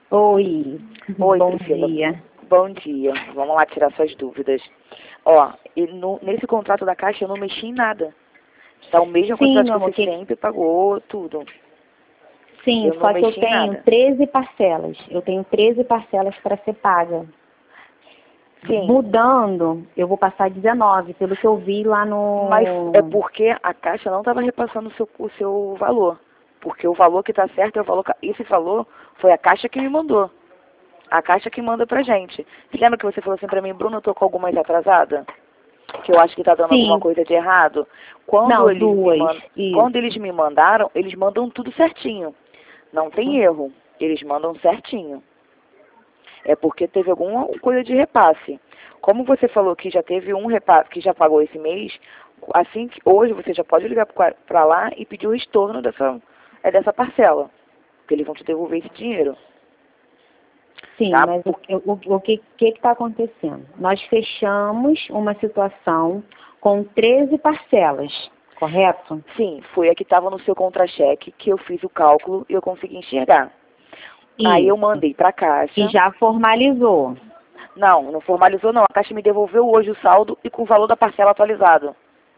Oi, Oi, bom Priscila. dia. Bom dia. Vamos lá tirar suas dúvidas. Ó, e nesse contrato da Caixa eu não mexi em nada. Tá o mesmo Sim, contrato meu que amor, você sempre pagou, tudo. sim, Eu não só que eu mexi em tenho nada. 13 parcelas. Eu tenho 13 parcelas para ser paga. Sim, Mudando, eu vou passar 19, pelo que eu vi lá mas é no... porque a Caixa não estava repassando o seu valor. Porque o valor que está certo é o valor... Esse valor foi a Caixa que me mandou. A Caixa que manda pra gente. Você lembra que você falou assim pra mim, Bruna, eu tô com algumas atrasada? Que eu acho que tá dando alguma Sim, coisa de errado. não, duas, Quando eles isso. me mandaram, eles mandam tudo certinho. Não tem erro. Eles mandam certinho. É porque teve alguma coisa de repasse. Como você falou que já teve um repasse, que já pagou esse mês, assim que hoje você já pode ligar para lá e pedir o estorno dessa parcela. Porque eles vão te devolver esse dinheiro. Sim, Tá? mas o que está acontecendo? Nós fechamos uma situação com 13 parcelas, correto? Sim, foi a que estava no seu contra-cheque que eu fiz o cálculo e eu consegui enxergar. Aí eu Isso. mandei para a E Caixa. já formalizou. Não, não formalizou não. A Caixa me devolveu hoje o saldo e com o valor da parcela atualizado.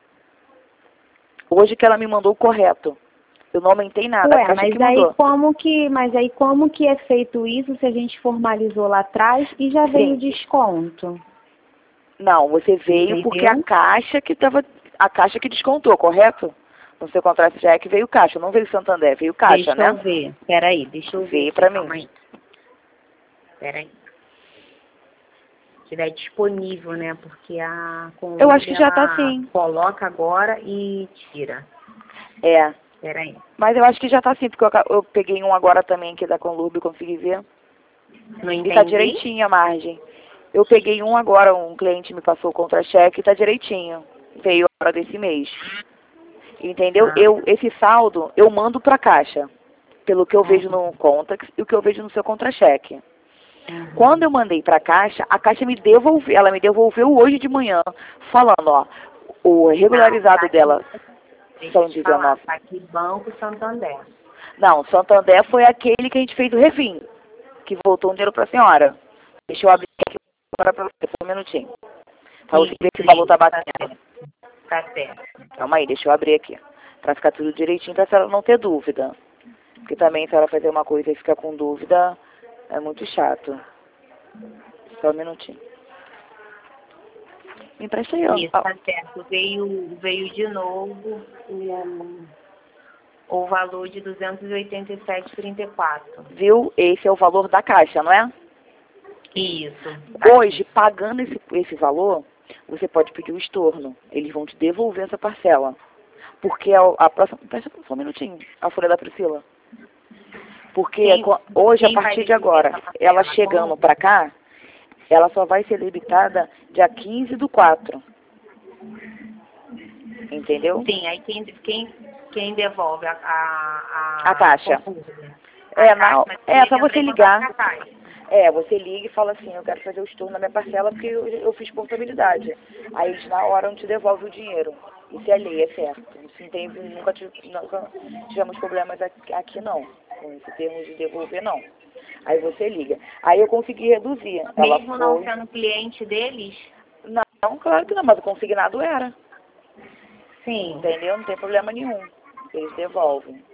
Hoje que ela me mandou o correto. Eu não aumentei nada, a Ué, Caixa que mandou. mas aí como que é feito isso se a gente formalizou lá atrás e já veio o Sim. desconto? Não, você veio porque Entendeu? a Caixa que descontou, correto? No seu contra-cheque veio Caixa, não veio Santander, veio Caixa, Deixa eu né? ver. Peraí, deixa eu ver Veio aqui, para mim. calma aí. Peraí. Se tiver disponível, né? Porque a Eu acho Conlube, que já tá ela sim. coloca agora e tira. É. Peraí. Mas eu acho que já tá sim, porque eu peguei um agora também aqui da Conlube, consegui ver. Não E tá entendi? direitinho a margem. Eu peguei um agora, um cliente me passou o contra-cheque e tá direitinho. Veio agora desse mês. Entendeu? Ah, Esse saldo eu mando pra Caixa. Pelo que eu vejo uhum, no Contax e o que eu vejo no seu contra-cheque. Quando uhum. eu mandei para a Caixa me devolveu, ela me devolveu hoje de manhã, falando, ó, o Não, tá regularizado aqui. dela Deixa eu são te falar. 19. Tá aqui Banco Santander. Não, Santander foi aquele que a gente fez o refim, que voltou um dinheiro para a senhora. Deixa eu abrir aqui agora para você, só um minutinho. Para você ver se o valor tá Isso, tá batendo. certo. Tá certo. Calma aí, deixa eu abrir aqui. Para ficar tudo direitinho, para a senhora não ter dúvida. Porque também, se a senhora fazer uma coisa e ficar com dúvida, é muito chato. Só um minutinho. Me empresta aí, ó. Isso, tá certo. Veio de novo o valor de 287,34. Viu? Esse é o valor da Caixa, não é? Isso. Hoje, Aqui. pagando esse valor, você pode pedir o estorno. Eles vão te devolver essa parcela. Porque a próxima... Presta só um minutinho. A folha da Priscila. Porque Quem, hoje, a quem vai partir de devolver agora, essa ela parcela? chegando pra cá, ela só vai ser debitada dia 15/4. Entendeu? Sim, aí quem devolve A Caixa. a caixa, mas É primeiro só entra você em contato com ligar. a caixa. Você liga e fala assim, eu quero fazer o estorno na minha parcela porque eu fiz portabilidade. Aí eles na hora não te devolvem o dinheiro. Isso é lei, é certo. Isso não tem, nunca tivemos problemas aqui não. Com esse termo de devolver não. Aí você liga. Aí eu consegui reduzir. Ela Mesmo não foi. sendo cliente deles? Não, claro que não, mas o consignado era. Sim. Entendeu? Não tem problema nenhum. Eles devolvem.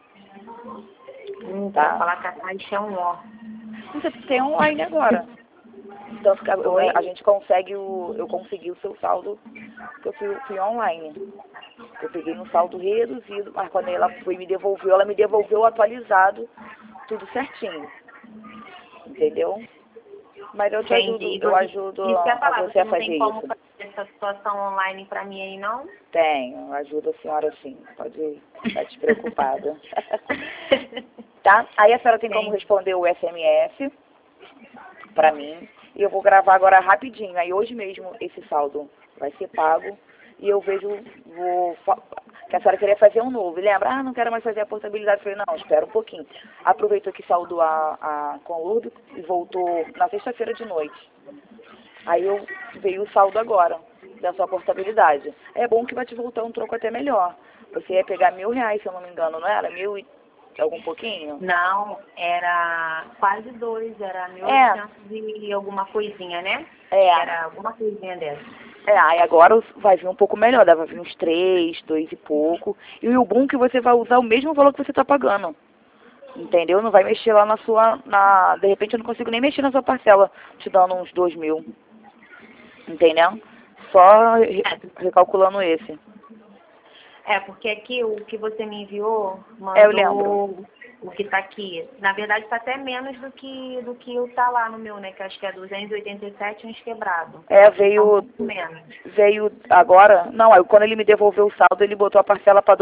Pra Tá? falar que a caixa é um ó. Você tem online agora. Tanto que a Oi? gente consegue eu consegui o seu saldo, que eu fui online. Eu peguei um saldo reduzido, mas quando ela ela me devolveu atualizado, tudo certinho. Entendeu? Mas Entendi. eu ajudo Isso que eu ia a falar, você você a não tem fazer como isso. fazer essa situação online pra mim aí, não? Tenho, eu ajudo a senhora sim. Pode ficar despreocupada. Tá? Aí a senhora tem como Entendi. responder o SMS pra mim. E eu vou gravar agora rapidinho. Aí hoje mesmo esse saldo vai ser pago. E eu vejo, que a senhora queria fazer um novo. E lembra, não quero mais fazer a portabilidade. Eu falei, não, espera um pouquinho. Aproveitou que saldou a Conlurb e voltou na sexta-feira de noite. Aí veio o saldo agora, da sua portabilidade. É bom que vai te voltar um troco até melhor. Você ia pegar R$ 1.000, se eu não me engano, não era? algum pouquinho? Não, era quase 2, era 1.800 e alguma coisinha, né? Era alguma coisinha dessa. Aí agora vai vir um pouco melhor, vai vir uns 3, 2 e pouco. E o bom é que você vai usar o mesmo valor que você está pagando. Entendeu? Não vai mexer lá na sua... De repente eu não consigo nem mexer na sua parcela, te dando uns 2.000. Entendeu? Só recalculando esse. Porque aqui o que você me enviou, Eu lembro. o que tá aqui. Na verdade tá até menos do que o tá lá no meu, né? Que acho que é 287 uns quebrado. Veio... Tá menos. Veio agora... Não, aí quando ele me devolveu o saldo, ele botou a parcela para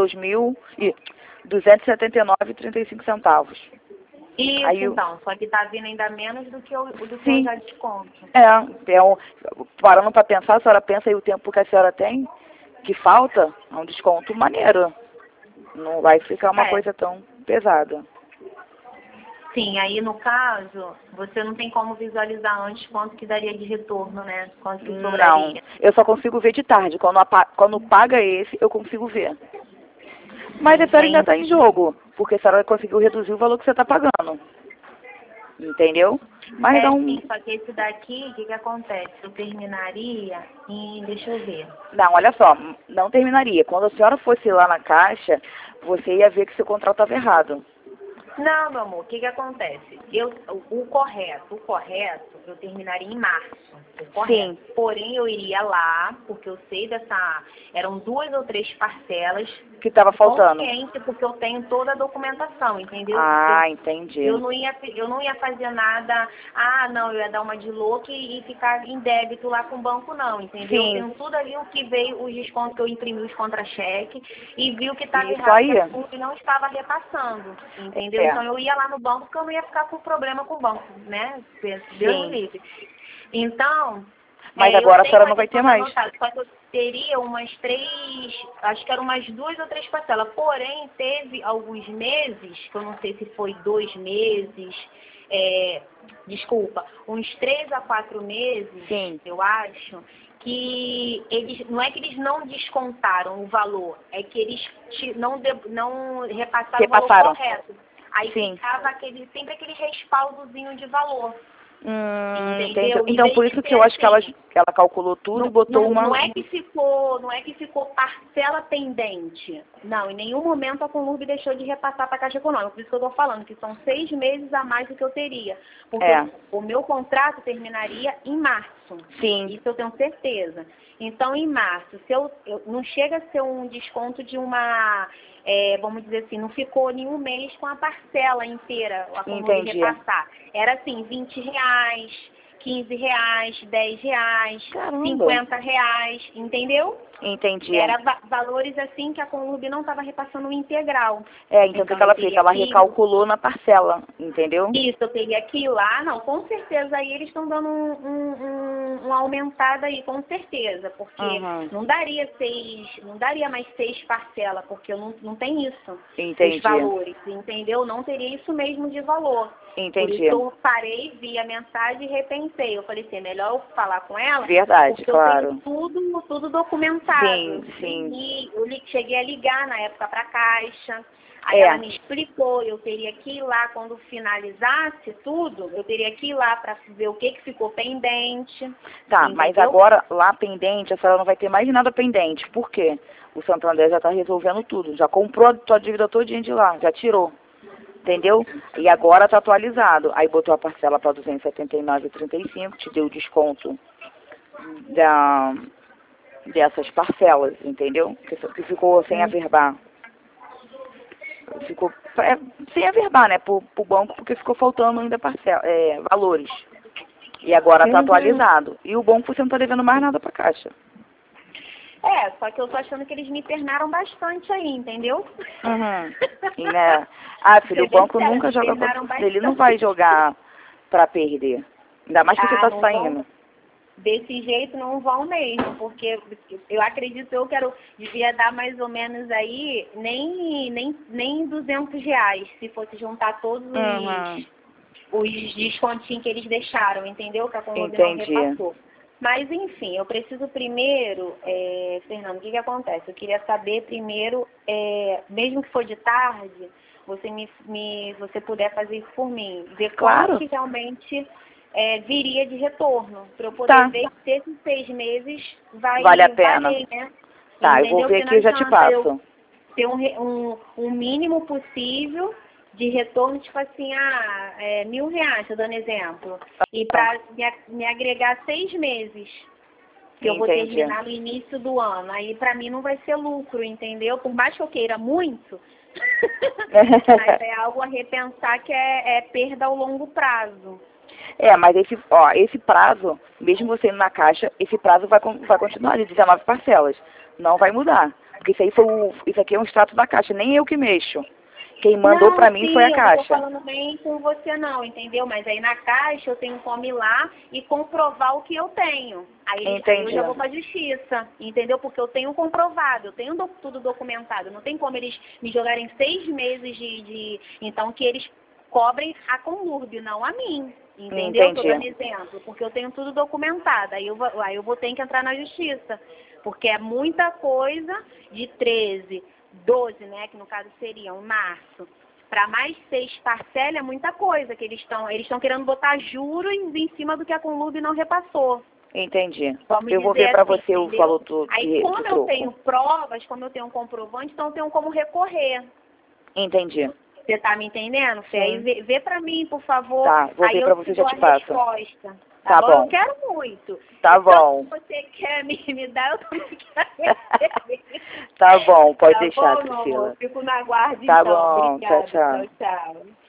2.279,35 centavos. Isso, aí então. Só que tá vindo ainda menos do que eu já desconto. Parando para pensar, a senhora pensa aí o tempo que a senhora tem, que falta, é um desconto maneiro. Não vai ficar uma coisa tão pesada. Sim, aí no caso, você não tem como visualizar antes quanto que daria de retorno, né? Quanto que sobraria. Não, eu só consigo ver de tarde. Quando paga esse, eu consigo ver. Mas a senhora ainda está em jogo, porque a senhora conseguiu reduzir o valor que você está pagando. Entendeu? Mas sim, só que esse daqui, o que acontece? Eu terminaria em... Deixa eu ver. Não, olha só, não terminaria. Quando a senhora fosse lá na caixa, você ia ver que seu contrato estava errado. Não, meu amor, o que acontece? O correto, eu terminaria em março. Sim. Porém, eu iria lá, porque eu sei eram 2 ou 3 parcelas que estava faltando. Consciente, porque eu tenho toda a documentação, entendeu? Entendi. Eu não ia fazer nada, não, eu ia dar uma de louca e ficar em débito lá com o banco, não, entendeu? Sim. Eu tenho tudo ali o que veio, os descontos que eu imprimi, os contra-cheques, e vi o que estava Isso errado, aí. e não estava repassando, entendeu? Então eu ia lá no banco, porque eu não ia ficar com problema com o banco, né? Deus me livre. Então... Mas agora a senhora não vai ter mais. Só que eu teria umas 3, acho que eram umas 2 ou 3 parcelas. Porém, teve alguns meses, que eu não sei se foi 2 meses, uns 3 a 4 meses, Sim. eu acho, que não é que eles não descontaram o valor, é que eles não repassaram o valor correto. Aí ficava sempre aquele respaldozinho de valor. Entendeu? Então por isso que eu acho que ela calculou tudo e botou uma... Não é que ficou parcela pendente. Não, em nenhum momento a Conlurb deixou de repassar para a Caixa Econômica. Por isso que eu estou falando que são 6 meses a mais do que eu teria. Porque o meu contrato terminaria em março. Sim. Isso eu tenho certeza. Então, em março, se eu não chega a ser um desconto de uma... vamos dizer assim, não ficou nenhum mês com a parcela inteira a Conlurb repassar. Era assim, R$20, R$15, R$10, R$50, entendeu? Entendi. Era valores assim que a Conlurb não estava repassando integral. Então o que ela fez? Ela recalculou na parcela, entendeu? Isso, eu teria que ir lá, não, com certeza aí eles estão dando uma aumentada aí, com certeza, porque não daria mais 6 parcelas, porque não tem isso. Entendi. Os valores, entendeu? Não teria isso mesmo de valor. Entendi. Por isso eu parei, vi a mensagem e repensei. Eu falei assim, é melhor eu falar com ela. Verdade, porque claro. eu tenho tudo documentado. Sim. E eu cheguei a ligar na época para a Caixa. Aí ela me explicou, eu teria que ir lá quando finalizasse tudo, eu teria que ir lá para ver o que ficou pendente. Tá, entendeu? mas agora lá pendente, a senhora não vai ter mais nada pendente. Por quê? O Santander já está resolvendo tudo, já comprou a tua dívida todinha de lá, já tirou. Entendeu? E agora está atualizado. Aí botou a parcela para 279,35, te deu o desconto dessas parcelas, entendeu? Que ficou sem averbar. Ficou sem averbar, né, pro banco, porque ficou faltando ainda valores. E agora está atualizado. E o banco você não está devendo mais nada para a Caixa. Só que eu tô achando que eles me internaram bastante aí, entendeu? E, né? Filho, o banco nunca joga ele não vai jogar para perder. Ainda mais que você está saindo. Desse jeito não vão mesmo, porque eu acredito devia dar mais ou menos aí nem R$200, se fosse juntar todos os descontinhos que eles deixaram, entendeu? Que a Conlurb não repassou. Mas, enfim, eu preciso primeiro, Fernando, o que acontece? Eu queria saber primeiro, mesmo que for de tarde, você puder fazer isso por mim. Ver Claro. quanto que realmente viria de retorno. Para eu poder ver se esses 6 meses vale a pena. valer, né? Tá, Entendeu? eu vou ver Porque aqui e já te passo. Ter um mínimo possível de retorno, tipo assim, R$1.000, tô dando exemplo. E para me agregar 6 meses, que eu vou terminar no início do ano. Aí para mim não vai ser lucro, entendeu? Por mais que eu queira muito, mas é algo a repensar que é perda ao longo prazo. Mas esse prazo, mesmo você indo na Caixa, esse prazo vai continuar de 19 parcelas. Não vai mudar. Porque isso aqui é um extrato da Caixa, nem eu que mexo. Quem mandou pra mim foi a Caixa. Eu não tô falando nem com você não, entendeu? Mas aí na Caixa eu tenho como ir lá e comprovar o que eu tenho. Aí eu já vou pra justiça, entendeu? Porque eu tenho comprovado, eu tenho tudo documentado. Não tem como eles me jogarem 6 meses Então que eles cobrem a Conlurb, não a mim. Entendeu? Tô dando exemplo, porque eu tenho tudo documentado. Aí eu vou ter que entrar na justiça. Porque é muita coisa de 13, 12, né? Que no caso seriam março. Para mais 6 parcelas é muita coisa que eles estão querendo botar juros em cima do que a Conlurb não repassou. Entendi. Eu vou ver para você o valor do Aí como eu tenho provas, como eu tenho um comprovante, então eu tenho como recorrer. Entendi. Você tá me entendendo, Fê? Aí vê pra mim, por favor. Tá, vou ver pra você e já te passo. Resposta, tá bom? Eu quero muito. Tá bom. Se você quer me dar, eu também quero receber. Tá bom, pode deixar, Priscila. Fico na guarda, tá então. Bom, Obrigada. tchau. Tchau.